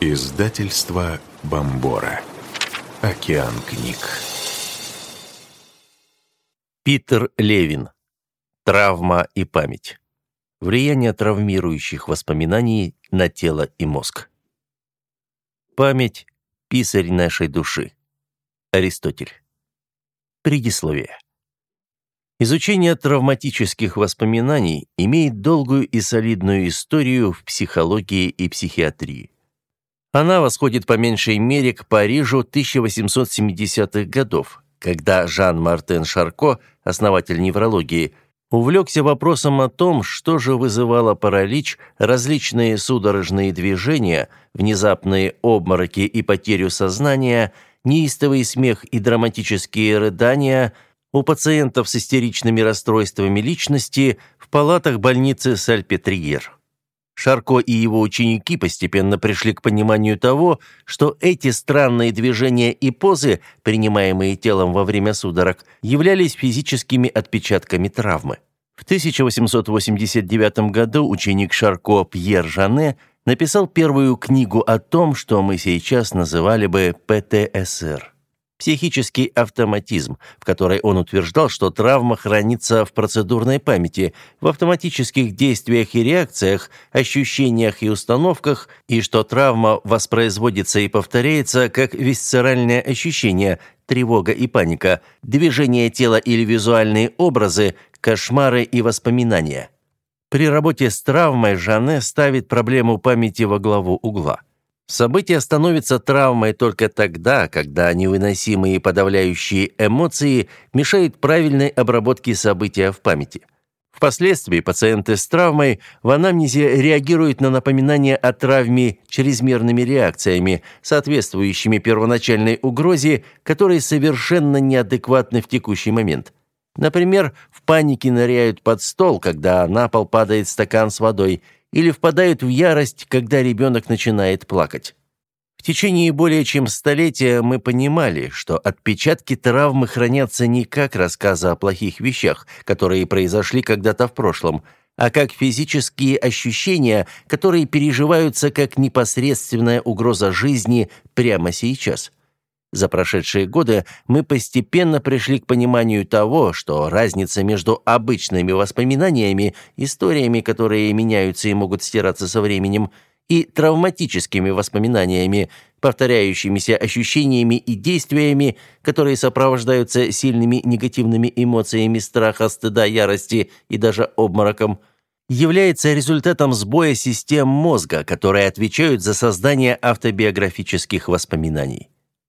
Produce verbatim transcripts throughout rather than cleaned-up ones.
Издательство Бомбора. Океан книг. Питер Левин. Травма и память. Влияние травмирующих воспоминаний на тело и мозг. Память – писарь нашей души. Аристотель. Предисловие. Изучение травматических воспоминаний имеет долгую и солидную историю в психологии и психиатрии. Она восходит по меньшей мере к Парижу тысяча восемьсот семидесятых годов, когда Жан-Мартен Шарко, основатель неврологии, увлекся вопросом о том, что же вызывало паралич, различные судорожные движения, внезапные обмороки и потерю сознания, неистовый смех и драматические рыдания у пациентов с истеричными расстройствами личности в палатах больницы Сальпетриер. Шарко и его ученики постепенно пришли к пониманию того, что эти странные движения и позы, принимаемые телом во время судорог, являлись физическими отпечатками травмы. В тысяча восемьсот восемьдесят девятом году ученик Шарко Пьер Жане написал первую книгу о том, что мы сейчас называли бы пэ тэ эс эр. Психический автоматизм, в которой он утверждал, что травма хранится в процедурной памяти, в автоматических действиях и реакциях, ощущениях и установках, и что травма воспроизводится и повторяется как висцеральное ощущение, тревога и паника, движение тела или визуальные образы, кошмары и воспоминания. При работе с травмой Жане ставит проблему памяти во главу угла. Событие становится травмой только тогда, когда невыносимые подавляющие эмоции мешают правильной обработке события в памяти. Впоследствии пациенты с травмой в анамнезе реагируют на напоминания о травме чрезмерными реакциями, соответствующими первоначальной угрозе, которые совершенно неадекватны в текущий момент. Например, в панике ныряют под стол, когда на пол падает стакан с водой, или впадают в ярость, когда ребенок начинает плакать. В течение более чем столетия мы понимали, что отпечатки травмы хранятся не как рассказы о плохих вещах, которые произошли когда-то в прошлом, а как физические ощущения, которые переживаются как непосредственная угроза жизни прямо сейчас. За прошедшие годы мы постепенно пришли к пониманию того, что разница между обычными воспоминаниями, историями, которые меняются и могут стираться со временем, и травматическими воспоминаниями, повторяющимися ощущениями и действиями, которые сопровождаются сильными негативными эмоциями страха, стыда, ярости и даже обмороком, является результатом сбоя систем мозга, которые отвечают за создание автобиографических воспоминаний.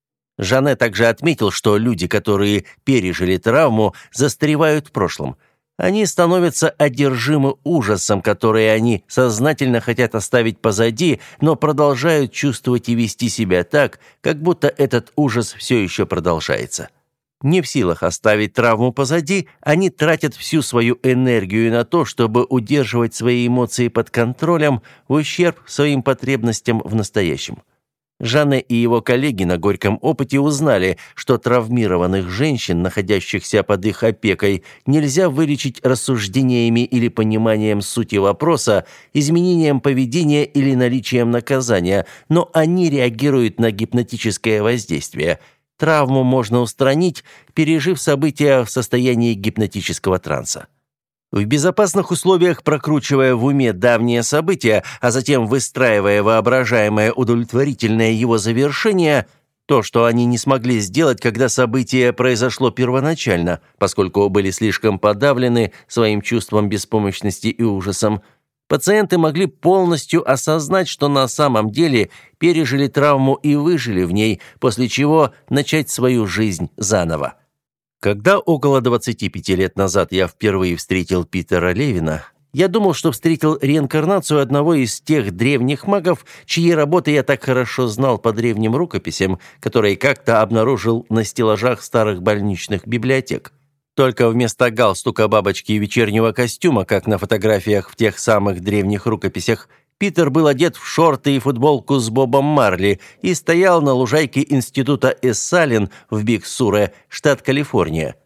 Жане также отметил, что люди, которые пережили травму, застревают в прошлом. Они становятся одержимы ужасом, который они сознательно хотят оставить позади, но продолжают чувствовать и вести себя так, как будто этот ужас все еще продолжается. Не в силах оставить травму позади, они тратят всю свою энергию на то, чтобы удерживать свои эмоции под контролем в ущерб своим потребностям в настоящем. Жане и его коллеги на горьком опыте узнали, что травмированных женщин, находящихся под их опекой, нельзя вылечить рассуждениями или пониманием сути вопроса, изменением поведения или наличием наказания, но они реагируют на гипнотическое воздействие. Травму можно устранить, пережив события в состоянии гипнотического транса. В безопасных условиях, прокручивая в уме давние события, а затем выстраивая воображаемое удовлетворительное его завершение, то, что они не смогли сделать, когда событие произошло первоначально, поскольку были слишком подавлены своим чувством беспомощности и ужасом, пациенты могли полностью осознать, что на самом деле пережили травму и выжили в ней, после чего начать свою жизнь заново. Когда около двадцати пяти лет назад я впервые встретил Питера Левина, я думал, что встретил реинкарнацию одного из тех древних магов, чьи работы я так хорошо знал по древним рукописям, которые как-то обнаружил на стеллажах старых больничных библиотек. Только вместо галстука, бабочки и вечернего костюма, как на фотографиях в тех самых древних рукописях, Питер был одет в шорты и футболку с Бобом Марли и стоял на лужайке института Эссалин в Биг-Суре, штат Калифорния.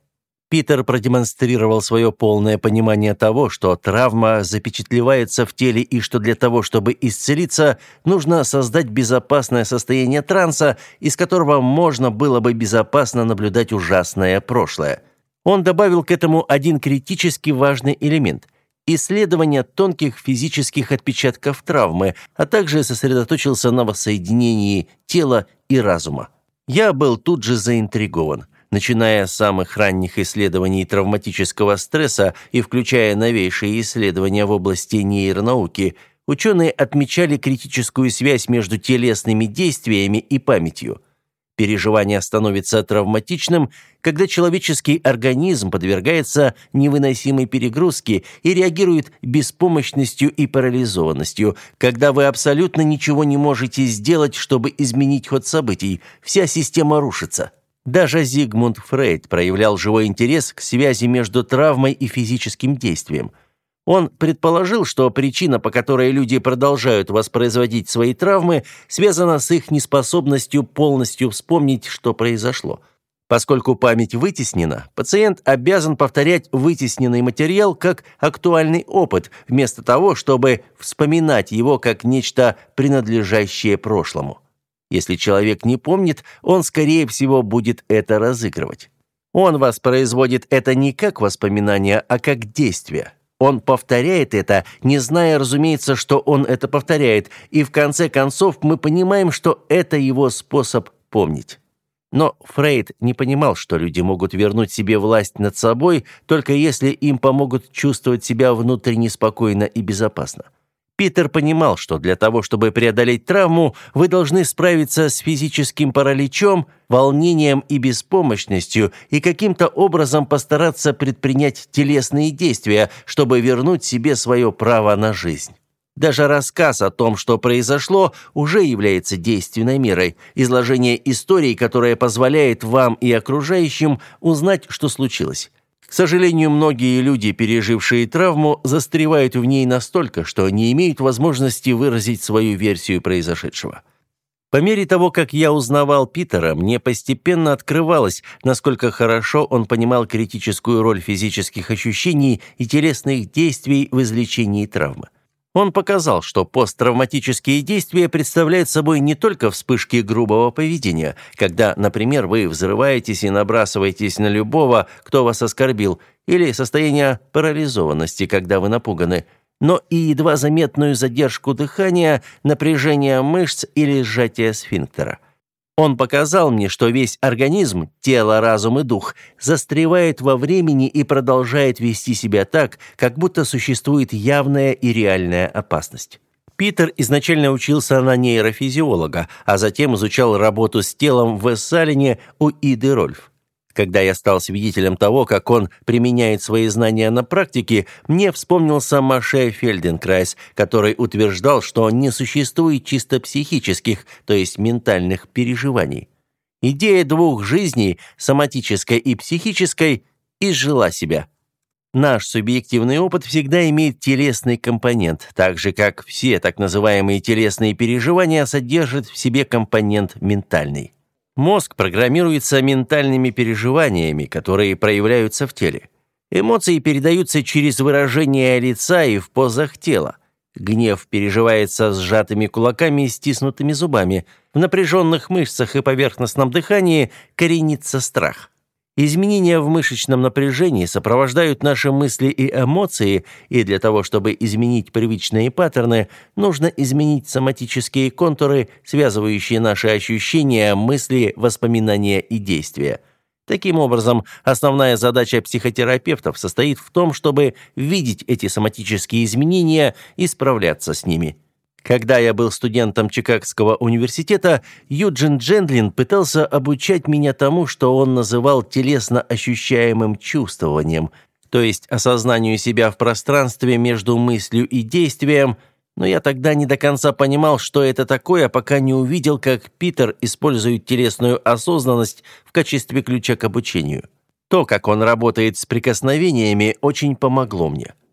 Питер продемонстрировал свое полное понимание того, что травма запечатлевается в теле и что для того, чтобы исцелиться, нужно создать безопасное состояние транса, из которого можно было бы безопасно наблюдать ужасное прошлое. Он добавил к этому один критически важный элемент – исследование тонких физических отпечатков травмы, а также сосредоточился на воссоединении тела и разума. Я был тут же заинтригован. Начиная с самых ранних исследований травматического стресса и включая новейшие исследования в области нейронауки, ученые отмечали критическую связь между телесными действиями и памятью. Переживание становится травматичным, когда человеческий организм подвергается невыносимой перегрузке и реагирует беспомощностью и парализованностью, когда вы абсолютно ничего не можете сделать, чтобы изменить ход событий, вся система рушится. Даже Зигмунд Фрейд проявлял живой интерес к связи между травмой и физическим действием. Он предположил, что причина, по которой люди продолжают воспроизводить свои травмы, связана с их неспособностью полностью вспомнить, что произошло. Поскольку память вытеснена, пациент обязан повторять вытесненный материал как актуальный опыт, вместо того, чтобы вспоминать его как нечто, принадлежащее прошлому. Если человек не помнит, он, скорее всего, будет это разыгрывать. Он воспроизводит это не как воспоминание, а как действие. Он повторяет это, не зная, разумеется, что он это повторяет, и в конце концов мы понимаем, что это его способ помнить. Но Фрейд не понимал, что люди могут вернуть себе власть над собой, только если им помогут чувствовать себя внутренне спокойно и безопасно. Питер понимал, что для того, чтобы преодолеть травму, вы должны справиться с физическим параличом, волнением и беспомощностью и каким-то образом постараться предпринять телесные действия, чтобы вернуть себе свое право на жизнь. Даже рассказ о том, что произошло, уже является действенной мерой, изложение истории, которая позволяет вам и окружающим узнать, что случилось. К сожалению, многие люди, пережившие травму, застревают в ней настолько, что не имеют возможности выразить свою версию произошедшего. По мере того, как я узнавал Питера, мне постепенно открывалось, насколько хорошо он понимал критическую роль физических ощущений и телесных действий в излечении травмы. Он показал, что посттравматические действия представляют собой не только вспышки грубого поведения, когда, например, вы взрываетесь и набрасываетесь на любого, кто вас оскорбил, или состояние парализованности, когда вы напуганы, но и едва заметную задержку дыхания, напряжение мышц или сжатие сфинктера. Он показал мне, что весь организм, тело, разум и дух застревает во времени и продолжает вести себя так, как будто существует явная и реальная опасность. Питер изначально учился на нейрофизиолога, а затем изучал работу с телом в Эссалине у Иды Рольф. Когда я стал свидетелем того, как он применяет свои знания на практике, мне вспомнился Моше Фельденкрайс, который утверждал, что не существует чисто психических, то есть ментальных переживаний. Идея двух жизней, соматической и психической, изжила себя. Наш субъективный опыт всегда имеет телесный компонент, так же, как все так называемые телесные переживания содержат в себе компонент ментальный. Мозг программируется ментальными переживаниями, которые проявляются в теле. Эмоции передаются через выражение лица и в позах тела. Гнев переживается сжатыми кулаками и стиснутыми зубами. В напряженных мышцах и поверхностном дыхании коренится страх. Изменения в мышечном напряжении сопровождают наши мысли и эмоции, и для того, чтобы изменить привычные паттерны, нужно изменить соматические контуры, связывающие наши ощущения, мысли, воспоминания и действия. Таким образом, основная задача психотерапевтов состоит в том, чтобы видеть эти соматические изменения и справляться с ними. Когда я был студентом Чикагского университета, Юджин Джендлин пытался обучать меня тому, что он называл телесно ощущаемым чувствованием, то есть осознанию себя в пространстве между мыслью и действием, но я тогда не до конца понимал, что это такое, пока не увидел, как Питер использует телесную осознанность в качестве ключа к обучению. То, как он работает с прикосновениями, очень помогло мне.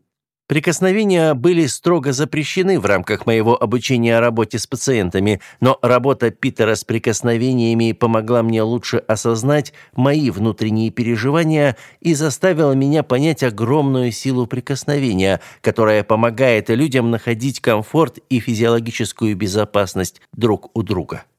Прикосновения были строго запрещены в рамках моего обучения работе с пациентами, но работа Питера с прикосновениями помогла мне лучше осознать мои внутренние переживания и заставила меня понять огромную силу прикосновения, которая помогает людям находить комфорт и физиологическую безопасность друг у друга.